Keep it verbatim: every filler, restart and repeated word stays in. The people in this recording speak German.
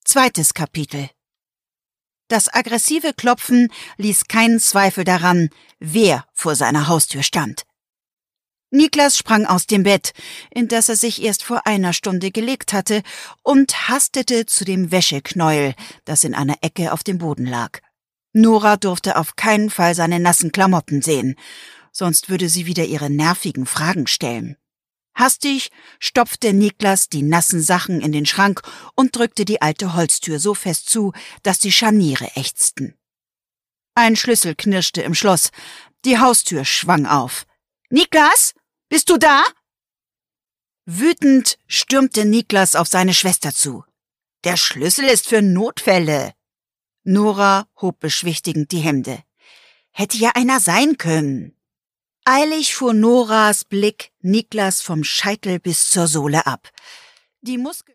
Zweites Kapitel. Das aggressive Klopfen ließ keinen Zweifel daran, wer vor seiner Haustür stand. Niklas sprang aus dem Bett, in das er sich erst vor einer Stunde gelegt hatte, und hastete zu dem Wäscheknäuel, das in einer Ecke auf dem Boden lag. Nora durfte auf keinen Fall seine nassen Klamotten sehen, sonst würde sie wieder ihre nervigen Fragen stellen. Hastig stopfte Niklas die nassen Sachen in den Schrank und drückte die alte Holztür so fest zu, dass die Scharniere ächzten. Ein Schlüssel knirschte im Schloss, die Haustür schwang auf. »Niklas, bist du da?« Wütend stürmte Niklas auf seine Schwester zu. »Der Schlüssel ist für Notfälle.« Nora hob beschwichtigend die Hände. »Hätte ja einer sein können.« Eilig fuhr Noras Blick Niklas vom Scheitel bis zur Sohle ab. Die Muskeln